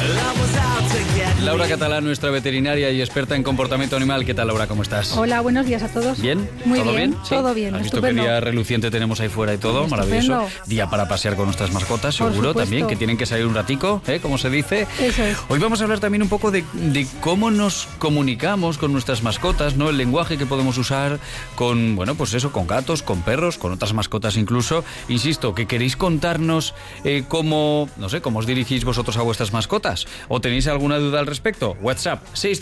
Laura Catalán, nuestra veterinaria y experta en comportamiento animal. ¿Qué tal, Laura? ¿Cómo estás? Hola, buenos días a todos. ¿Bien? Muy ¿Todo bien? ¿Sí? Todo bien, ¿Has visto estupendo. qué día reluciente tenemos ahí fuera y todo? Estupendo. Maravilloso. Día para pasear con nuestras mascotas, Por seguro, supuesto. también, que tienen que salir un ratico, como se dice. Eso es. Hoy vamos a hablar también un poco de cómo nos comunicamos con nuestras mascotas, ¿no? El lenguaje que podemos usar con, bueno, pues eso, con gatos, con perros, con otras mascotas incluso. Insisto, que queréis contarnos cómo, no sé, cómo os dirigís vosotros a vuestras mascotas. ¿O tenéis alguna duda al respecto? WhatsApp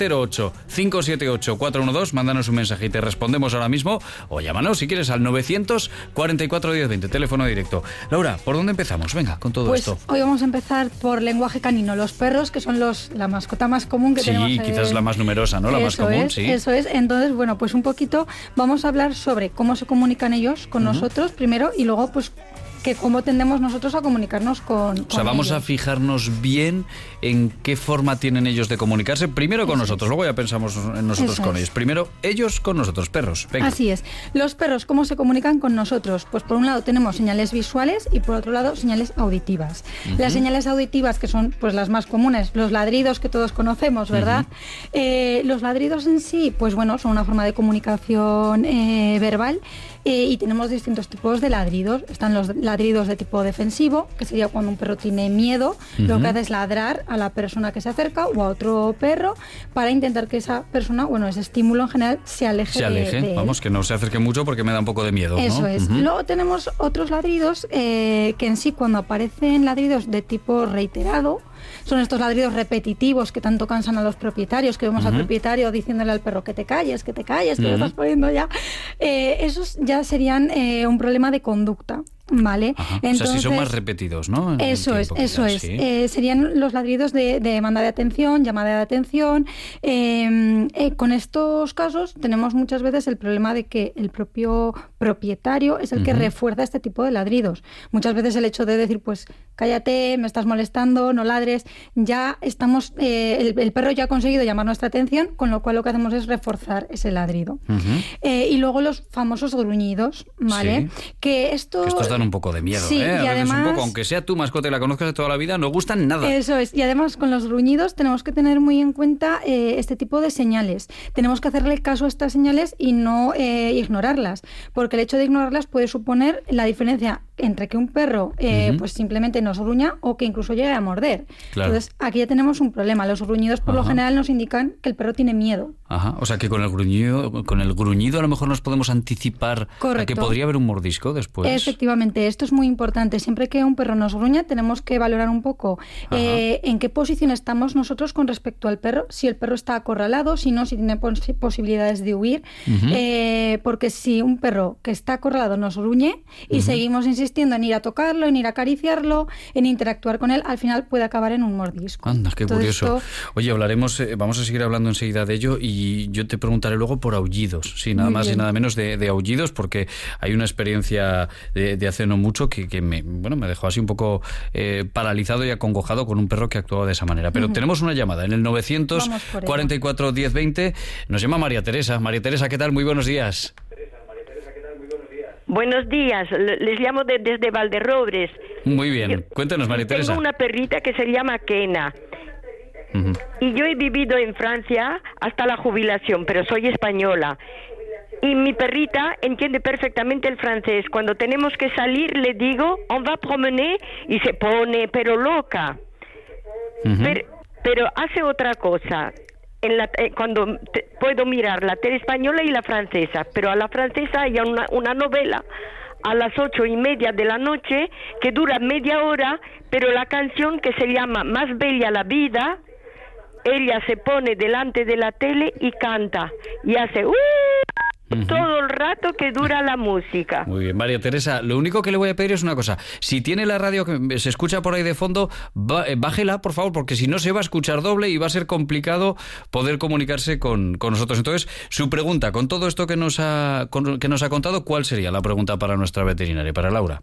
608-578-412. Mándanos un mensaje y te respondemos ahora mismo. O llámanos si quieres al 944-1020, teléfono directo. Laura, ¿por dónde empezamos? Venga, con todo esto. Hoy vamos a empezar por lenguaje canino. Los perros, que son la mascota más común que tenemos. Sí, quizás la más numerosa, ¿no? La más común, sí. Eso es. Entonces, bueno, pues un poquito vamos a hablar sobre cómo se comunican ellos con nosotros primero y luego, pues, que cómo tendemos nosotros a comunicarnos con vamos ellos. a fijarnos bien en qué forma tienen ellos de comunicarse. Primero con nosotros, luego ya pensamos en nosotros con ellos. Primero ellos con nosotros, perros. Venga. Así es. Los perros, ¿cómo se comunican con nosotros? Pues por un lado tenemos señales visuales y por otro lado señales auditivas. Las señales auditivas, que son pues las más comunes, los ladridos que todos conocemos, ¿verdad? Los ladridos en sí, pues bueno, son una forma de comunicación verbal. Y tenemos distintos tipos de ladridos. Están los ladridos de tipo defensivo, que sería cuando un perro tiene miedo, lo que hace es ladrar a la persona que se acerca o a otro perro para intentar que esa persona, bueno, ese estímulo en general se aleje. De él. Vamos, que no se acerque mucho porque me da un poco de miedo, ¿no? Eso es. Luego tenemos otros ladridos que en sí, cuando aparecen ladridos de tipo reiterado, son estos ladridos repetitivos que tanto cansan a los propietarios, que vemos al propietario diciéndole al perro que te calles, que lo estás poniendo ya. Esos ya serían un problema de conducta. Vale. Entonces, o sea, si son más repetidos, ¿no? Eso es. Sí. Serían los ladridos de demanda de atención, llamada de atención. Con estos casos tenemos muchas veces el problema de que el propio propietario es el que refuerza este tipo de ladridos. Muchas veces el hecho de decir, pues, cállate, me estás molestando, no ladres, ya estamos, el perro ya ha conseguido llamar nuestra atención, con lo cual lo que hacemos es reforzar ese ladrido. Y luego los famosos gruñidos, ¿vale? Sí. Que estos dan un poco de miedo, sí, a y además, un poco, aunque sea tu mascota y la conozcas de toda la vida, no gustan nada. Eso es, y además con los gruñidos tenemos que tener muy en cuenta este tipo de señales. Tenemos que hacerle caso a estas señales y no ignorarlas, porque el hecho de ignorarlas puede suponer la diferencia entre que un perro pues simplemente nos gruña o que incluso llegue a morder. Claro. Entonces aquí ya tenemos un problema. Los gruñidos por lo general nos indican que el perro tiene miedo. O sea que con el gruñido a lo mejor nos podemos anticipar a que podría haber un mordisco después. Efectivamente, esto es muy importante. Siempre que un perro nos gruña tenemos que valorar un poco en qué posición estamos nosotros con respecto al perro, si el perro está acorralado, si no, si tiene posibilidades de huir, porque si un perro que está acorralado nos gruñe y seguimos insistiendo en ir a tocarlo, en ir a acariciarlo, en interactuar con él, al final puede acabar en un mordisco. Anda, qué curioso. Oye, vamos a seguir hablando enseguida de ello y yo te preguntaré luego por aullidos, sí, nada más y nada menos de aullidos, porque hay una experiencia de hace no mucho que me dejó así un poco paralizado y acongojado con un perro que actuaba de esa manera. Pero tenemos una llamada en el 944-1020. Nos llama María Teresa. María Teresa, ¿qué tal? Muy buenos días. Buenos días, les llamo desde Valderrobres. Muy bien, cuéntanos, María Teresa. Tengo una perrita que se llama Kena. Y yo he vivido en Francia hasta la jubilación, pero soy española. Y mi perrita entiende perfectamente el francés. Cuando tenemos que salir, le digo, on va promener, y se pone, pero loca. Pero hace otra cosa. Cuando puedo mirar la tele española y la francesa, pero a la francesa hay una novela a las 8:30 de la noche que dura media hora, pero la canción que se llama Más bella la vida, ella se pone delante de la tele y canta y hace todo el rato que dura la música. Muy bien, María Teresa, lo único que le voy a pedir es una cosa. Si tiene la radio que se escucha por ahí de fondo, bájela, por favor, porque si no se va a escuchar doble y va a ser complicado poder comunicarse con nosotros. Entonces, su pregunta, con todo esto que nos ha contado, ¿cuál sería la pregunta para nuestra veterinaria, para Laura?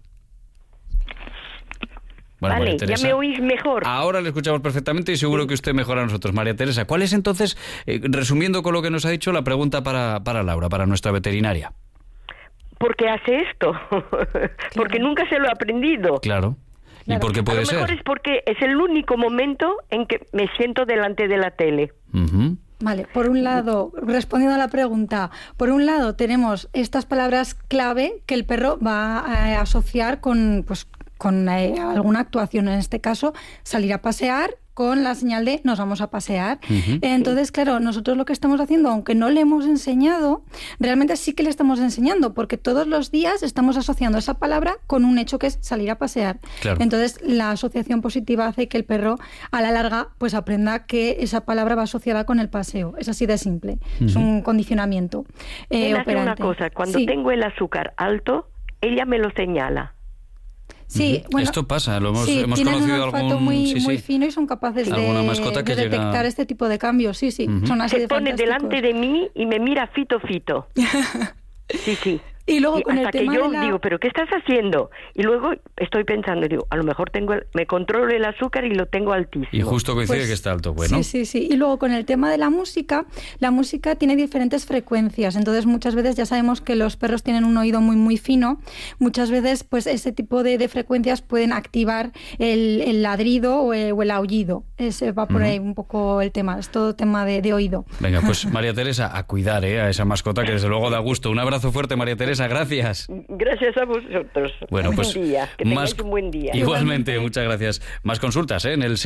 Bueno, vale, María Teresa, ya me oís mejor. Ahora le escuchamos perfectamente y seguro que usted mejora a nosotros. María Teresa, ¿cuál es entonces, resumiendo con lo que nos ha dicho, la pregunta para Laura, para nuestra veterinaria? ¿Por qué hace esto? Porque nunca se lo ha aprendido. Claro. ¿Y por qué puede ser? A lo mejor es porque es el único momento en que me siento delante de la tele. Vale, por un lado, respondiendo a la pregunta, por un lado tenemos estas palabras clave que el perro va a asociar con alguna actuación, en este caso salir a pasear, con la señal de nos vamos a pasear. Entonces, claro, nosotros lo que estamos haciendo, aunque no le hemos enseñado, realmente sí que le estamos enseñando, porque todos los días estamos asociando esa palabra con un hecho que es salir a pasear. Claro. Entonces, la asociación positiva hace que el perro, a la larga, pues aprenda que esa palabra va asociada con el paseo. Es así de simple. Es un condicionamiento operante. Una cosa, cuando tengo el azúcar alto, ella me lo señala. Sí, bueno, esto pasa, hemos tienen conocido un olfato algún muy fino y son capaces de mascota que detectar llega... este tipo de cambios. Sí, son así de pone fantásticos. delante de mí y me mira fito. Sí. Y luego con hasta el tema que yo de digo, ¿pero qué estás haciendo? Y luego estoy pensando, digo, a lo mejor me controlo el azúcar y lo tengo altísimo. Y justo coincide que está alto, bueno. Sí. Y luego con el tema de la música tiene diferentes frecuencias. Entonces muchas veces ya sabemos que los perros tienen un oído muy fino. Muchas veces pues ese tipo de frecuencias pueden activar el ladrido o el aullido. Ese va por ahí un poco el tema. Es todo tema de oído. Venga, pues María Teresa, a cuidar a esa mascota que desde luego da gusto. Un abrazo fuerte, María Teresa. Gracias. Gracias a vosotros. Bueno, pues buen día. Que tengáis un buen día. Igualmente, muchas gracias. Más consultas en el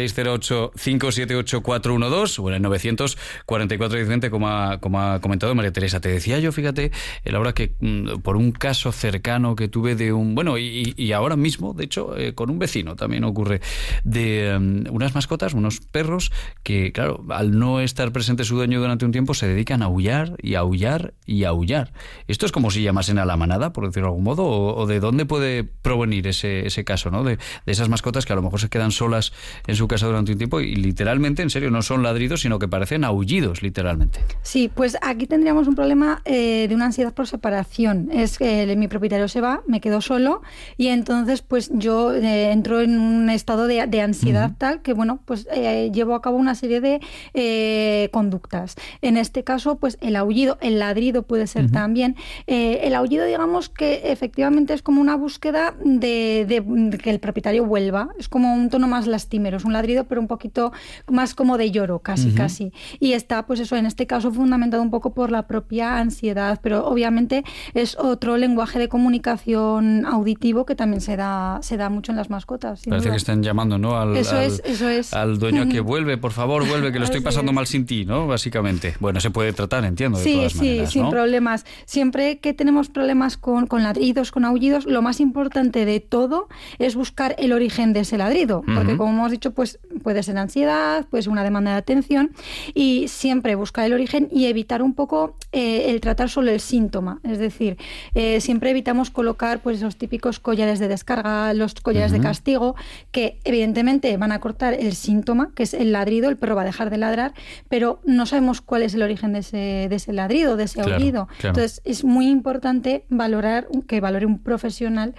608-578-412 o en el 944-1020, como ha comentado María Teresa. Te decía yo, fíjate, Laura, que por un caso cercano que tuve de un... Bueno, y ahora mismo, de hecho, con un vecino también ocurre, de unas mascotas, unos perros, que, claro, al no estar presente su dueño durante un tiempo, se dedican a aullar y aullar y aullar. Esto es como si llamasen a la manada, por decirlo de algún modo, o de dónde puede provenir ese caso, ¿no? De esas mascotas que a lo mejor se quedan solas en su casa durante un tiempo y literalmente, en serio, no son ladridos, sino que parecen aullidos, literalmente. Sí, pues aquí tendríamos un problema de una ansiedad por separación. Es que mi propietario se va, me quedo solo y entonces pues yo entro en un estado de ansiedad tal que, bueno, pues llevo a cabo una serie de conductas. En este caso, pues el aullido, el ladrido puede ser también. El aullido, digamos que efectivamente es como una búsqueda de que el propietario vuelva. Es como un tono más lastimero, es un ladrido, pero un poquito más como de lloro, casi. Y está, pues eso, en este caso fundamentado un poco por la propia ansiedad, pero obviamente es otro lenguaje de comunicación auditivo que también se da mucho en las mascotas. Parece que están llamando, ¿no? Eso es. Al dueño a que vuelve, por favor, vuelve, que lo estoy pasando mal sin ti, ¿no? Básicamente. Bueno, se puede tratar, entiendo, de todas maneras, sin problemas. Siempre que tenemos problemas con ladridos, con aullidos, lo más importante de todo es buscar el origen de ese ladrido, porque como hemos dicho, pues puede ser ansiedad, puede ser una demanda de atención, y siempre buscar el origen y evitar un poco el tratar solo el síntoma. Es decir, siempre evitamos colocar pues esos típicos collares de descarga, los collares de castigo, que evidentemente van a cortar el síntoma, que es el ladrido, el perro va a dejar de ladrar, pero no sabemos cuál es el origen de ese ladrido, de ese aullido. Claro. Entonces es muy importante que valore un profesional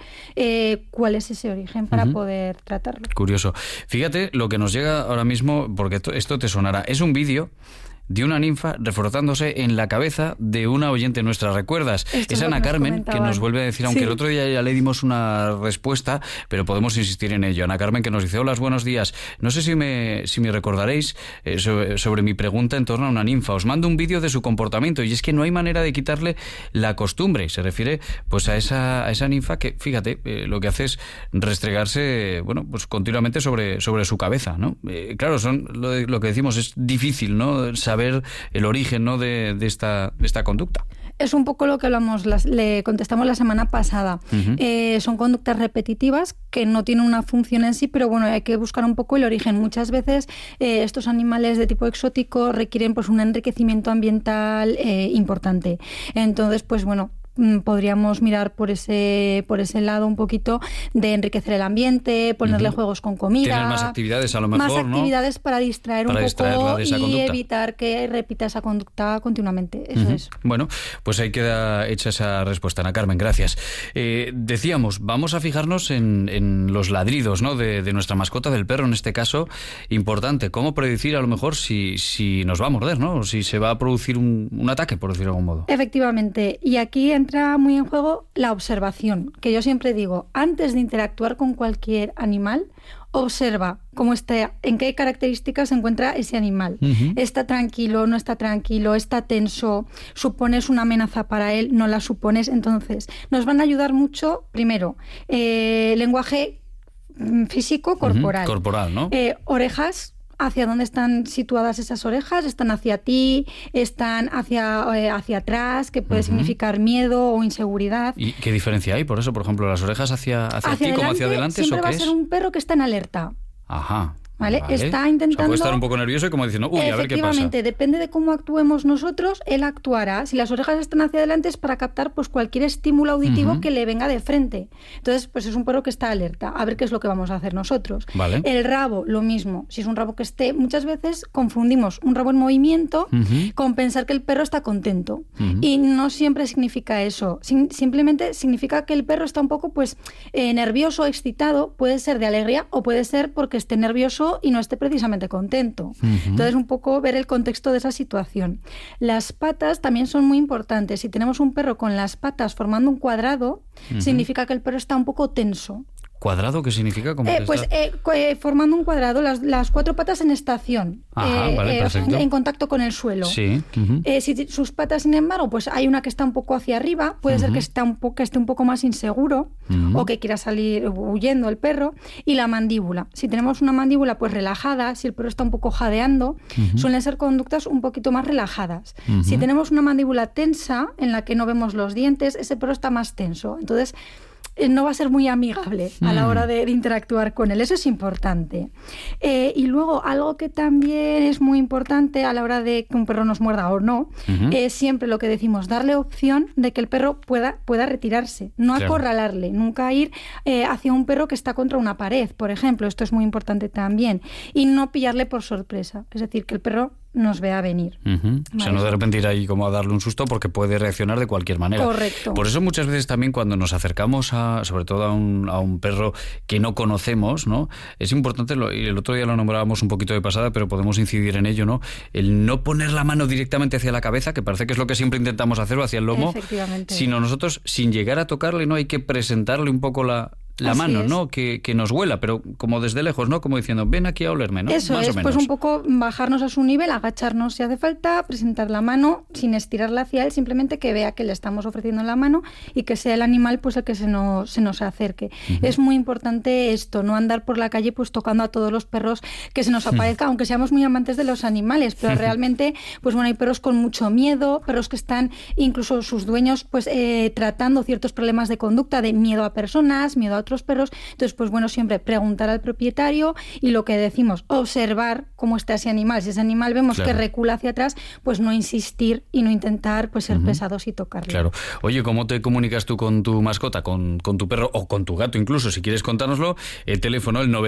cuál es ese origen para poder tratarlo. Curioso. Fíjate lo que nos llega ahora mismo, porque esto te sonará. Es un vídeo de una ninfa reforzándose en la cabeza de una oyente nuestra. ¿Recuerdas? Es Ana Carmen, que nos vuelve a decir, aunque el otro día ya le dimos una respuesta, pero podemos insistir en ello. Ana Carmen, que nos dice: hola, buenos días. No sé si me recordaréis sobre mi pregunta en torno a una ninfa. Os mando un vídeo de su comportamiento y es que no hay manera de quitarle la costumbre. Y se refiere pues a esa ninfa que, fíjate, lo que hace es restregarse, bueno, pues continuamente sobre su cabeza, ¿no? Claro, lo que decimos, es difícil, ¿no? Saber el origen, ¿no? de esta conducta. Es un poco lo que le contestamos la semana pasada. Son conductas repetitivas que no tienen una función en sí, pero bueno, hay que buscar un poco el origen. Muchas veces estos animales de tipo exótico requieren pues un enriquecimiento ambiental importante. Entonces, pues bueno, podríamos mirar por ese lado un poquito de enriquecer el ambiente, ponerle juegos con comida. Tener más actividades, a lo mejor, más actividades, ¿no? Para distraer un poco de esa y conducta. Evitar que repita esa conducta continuamente. Eso es. Bueno, pues ahí queda hecha esa respuesta, Ana Carmen, gracias. Decíamos, vamos a fijarnos en los ladridos, ¿no? de nuestra mascota, del perro en este caso. Importante, cómo predecir a lo mejor si nos va a morder, ¿no? O si se va a producir un ataque, por decirlo de algún modo. Efectivamente. Y aquí entra entra muy en juego la observación, que yo siempre digo, antes de interactuar con cualquier animal, observa cómo está, en qué características se encuentra ese animal. ¿Está tranquilo, no está tranquilo, está tenso, supones una amenaza para él, no la supones? Entonces, nos van a ayudar mucho, primero, lenguaje físico, corporal. Corporal, ¿no? Orejas. ¿Hacia dónde están situadas esas orejas? ¿Están hacia ti? ¿Están hacia atrás? Que puede significar miedo o inseguridad. ¿Y qué diferencia hay? Por eso, por ejemplo, las orejas hacia ti como hacia adelante. Siempre ¿Eso va qué a ser un perro que está en alerta. Ajá. ¿Vale? Está intentando... O sea, puede estar un poco nervioso y como diciendo, uy, a ver qué pasa. Efectivamente, depende de cómo actuemos nosotros, él actuará. Si las orejas están hacia adelante es para captar pues cualquier estímulo auditivo que le venga de frente. Entonces, pues es un perro que está alerta. A ver qué es lo que vamos a hacer nosotros. Vale. El rabo, lo mismo. Si es un rabo que esté... Muchas veces confundimos un rabo en movimiento con pensar que el perro está contento. Y no siempre significa eso. Simplemente significa que el perro está un poco pues nervioso, excitado. Puede ser de alegría o puede ser porque esté nervioso y no esté precisamente contento. Entonces, un poco ver el contexto de esa situación. Las patas también son muy importantes. Si tenemos un perro con las patas formando un cuadrado, significa que el perro está un poco tenso. ¿Cuadrado qué significa? Formando un cuadrado, las cuatro patas en estación. Vale, perfecto. En contacto con el suelo. Sí. Si sus patas, sin embargo, pues hay una que está un poco hacia arriba, puede ser que esté un poco más inseguro o que quiera salir huyendo el perro. Y la mandíbula. Si tenemos una mandíbula pues relajada, si el perro está un poco jadeando, suelen ser conductas un poquito más relajadas. Si tenemos una mandíbula tensa, en la que no vemos los dientes, ese perro está más tenso. Entonces, no va a ser muy amigable a la hora de interactuar con él. Eso es importante. Y luego, algo que también es muy importante a la hora de que un perro nos muerda o no, es siempre lo que decimos, darle opción de que el perro pueda retirarse. No acorralarle, nunca ir hacia un perro que está contra una pared, por ejemplo. Esto es muy importante también. Y no pillarle por sorpresa. Es decir, que el perro nos vea venir. ¿Vale? O sea, no de repente ir ahí como a darle un susto porque puede reaccionar de cualquier manera. Correcto. Por eso muchas veces también cuando nos acercamos sobre todo a un perro que no conocemos, ¿no? Es importante, y el otro día lo nombrábamos un poquito de pasada, pero podemos incidir en ello, ¿no? El no poner la mano directamente hacia la cabeza, que parece que es lo que siempre intentamos hacer, o hacia el lomo, sino nosotros, sin llegar a tocarle, ¿no? Hay que presentarle un poco la mano, ¿no? Que nos huela, pero como desde lejos, ¿no? Como diciendo, ven aquí a olerme, ¿no? Eso más es, o menos. pues un poco bajarnos a su nivel, agacharnos si hace falta, presentar la mano sin estirarla hacia él, simplemente que vea que le estamos ofreciendo la mano y que sea el animal pues el que se nos acerque. Es muy importante esto, no andar por la calle pues tocando a todos los perros que se nos aparezca, aunque seamos muy amantes de los animales, pero realmente, pues bueno, hay perros con mucho miedo, perros que están, incluso sus dueños, pues tratando ciertos problemas de conducta, de miedo a personas, miedo a otros perros. Entonces, pues bueno, siempre preguntar al propietario y lo que decimos, observar cómo está ese animal. Si ese animal vemos que recula hacia atrás, pues no insistir y no intentar pues ser pesados y tocarle. Claro. Oye, ¿cómo te comunicas tú con tu mascota, con tu perro o con tu gato incluso? Si quieres contárnoslo, el teléfono el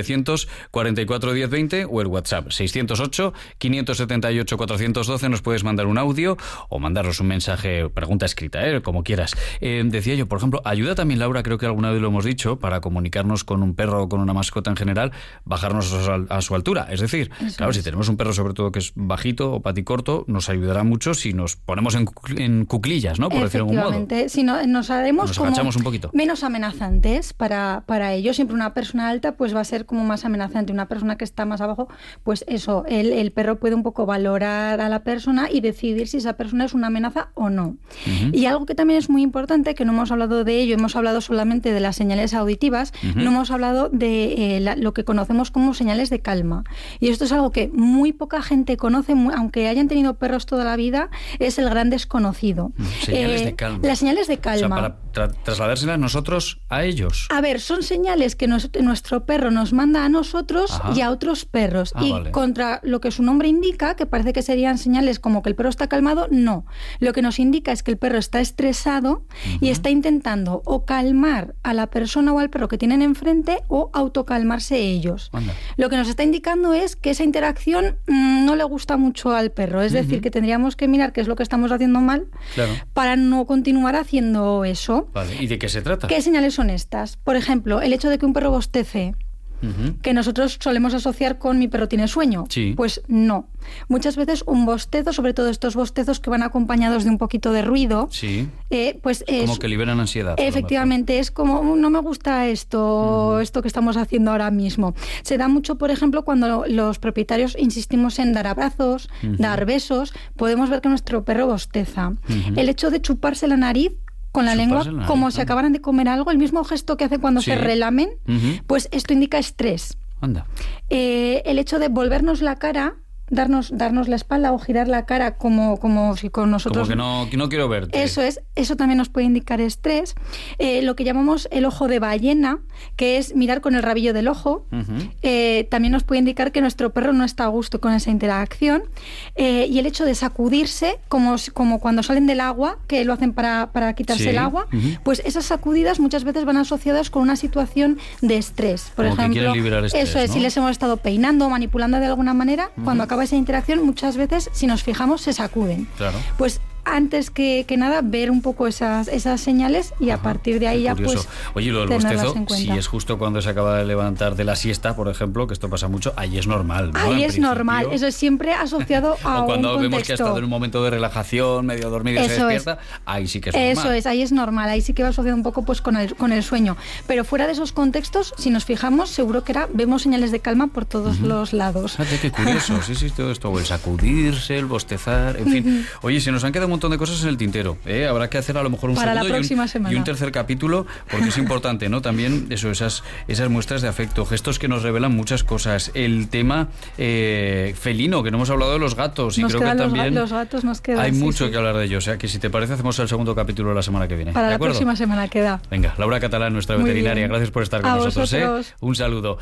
944 1020 o el WhatsApp 608 578 412. Nos puedes mandar un audio o mandarnos un mensaje, pregunta escrita, como quieras. Decía yo, por ejemplo, ayuda también, Laura, creo que alguna vez lo hemos dicho, para comunicarnos con un perro o con una mascota en general, bajarnos a su altura. Es decir, claro, si tenemos un perro sobre todo que es bajito o paticorto, nos ayudará mucho si nos ponemos en cuclillas, ¿no? Por decirlo de algún modo. Efectivamente, si no, nos haremos como agachamos un poquito. Menos amenazantes para ellos. Siempre una persona alta pues va a ser como más amenazante. Una persona que está más abajo, pues eso, el perro puede un poco valorar a la persona y decidir si esa persona es una amenaza o no. Y algo que también es muy importante, que no hemos hablado de ello, hemos hablado solamente de las señales auditivas, no hemos hablado de lo que conocemos como señales de calma. Y esto es algo que muy poca gente conoce, aunque hayan tenido perros toda la vida, es el gran desconocido. Señales de calma. Las señales de calma. O sea, para trasladárselas nosotros a ellos. A ver, son señales que nuestro perro nos manda a nosotros y a otros perros. Vale. Contra lo que su nombre indica, que parece que serían señales como que el perro está calmado, no. Lo que nos indica es que el perro está estresado y está intentando o calmar a la persona o al perro que tienen enfrente o autocalmarse ellos. Anda. Lo que nos está indicando es que esa interacción no le gusta mucho al perro. Es decir, que tendríamos que mirar qué es lo que estamos haciendo mal para no continuar haciendo eso. Vale. ¿Y de qué se trata? ¿Qué señales son estas? Por ejemplo, el hecho de que un perro bostece. que nosotros solemos asociar con mi perro tiene sueño. Sí. Pues no. Muchas veces un bostezo, sobre todo estos bostezos que van acompañados de un poquito de ruido, sí. Pues es... Como que liberan ansiedad. Efectivamente, es como, no me gusta esto que estamos haciendo ahora mismo. Se da mucho, por ejemplo, cuando los propietarios insistimos en dar abrazos, dar besos, podemos ver que nuestro perro bosteza. El hecho de chuparse la nariz con la lengua, como si acabaran de comer algo, el mismo gesto que hacen cuando se relamen, pues esto indica estrés. Anda. El hecho de volvernos la cara, darnos la espalda o girar la cara como si con nosotros... Como que no quiero verte. Eso también nos puede indicar estrés. Lo que llamamos el ojo de ballena, que es mirar con el rabillo del ojo, también nos puede indicar que nuestro perro no está a gusto con esa interacción. Y el hecho de sacudirse, como cuando salen del agua, que lo hacen para quitarse el agua, pues esas sacudidas muchas veces van asociadas con una situación de estrés. Por ejemplo, que quieren liberar estrés, eso es, ¿no? Si les hemos estado peinando o manipulando de alguna manera, cuando acaba esa interacción, muchas veces, si nos fijamos, se sacuden. Claro. Pues antes que nada, ver un poco esas señales y a partir de ahí ya pues... Oye, lo del bostezo, si es justo cuando se acaba de levantar de la siesta, por ejemplo, que esto pasa mucho, ahí es normal, ¿no? Ahí es normal, eso es siempre asociado a o cuando un vemos contexto. que ha estado en un momento de relajación, medio dormido y se despierta, ahí sí que es normal. Eso es, ahí es normal, ahí sí que va asociado un poco pues con el sueño. Pero fuera de esos contextos, si nos fijamos, seguro que vemos señales de calma por todos los lados. Fíjate qué curioso, sí, todo esto, el sacudirse, el bostezar, en fin. Oye, se nos han quedado un montón de cosas en el tintero. Habrá que hacer a lo mejor un para segundo la próxima semana. Y un tercer capítulo, porque es importante, ¿no? También esas muestras de afecto, gestos que nos revelan muchas cosas. El tema felino, que no hemos hablado de los gatos, y creo que también los gatos nos quedan. Hay mucho que hablar de ellos, o sea que si te parece hacemos el segundo capítulo la semana que viene. Para ¿De la acuerdo? próxima semana queda. Venga, Laura Catalán, nuestra veterinaria, gracias por estar con nosotros. Vosotros. Un saludo.